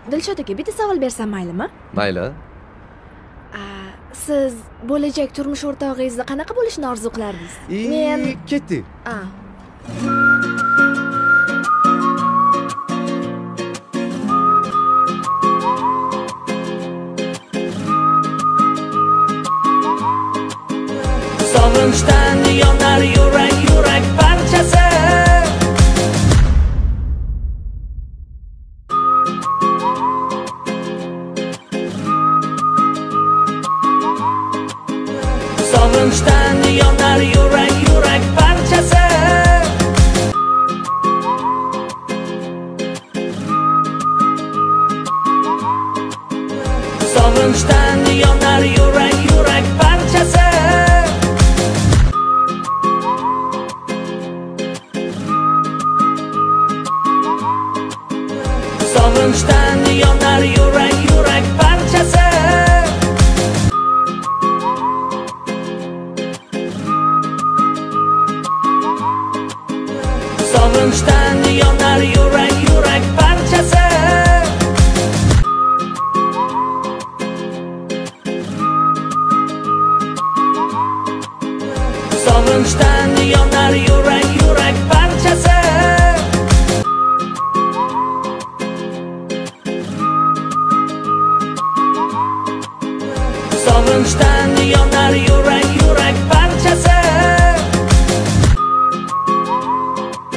Dilshod aka, bitta savol bersam maylimi? Mayli. Siz bo'lajak turmush o'rtog'ingizni qanaqa bo'lishini orzu qilardingiz? Men ketdik. Sog'inchdan yonar yurak parchasi. Sog'inchdan yonar yurak parchasi. Sog'inchdan yonar yurak parchasi. Sog'inchdan yonar yurak parchasi. Sog'inchdan yonar yurak parchasi. Sog'inchdan yonar yurak parchasi. Sog'inchdan yonar yurak parchasi.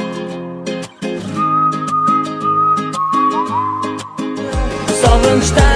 Sog'inchdan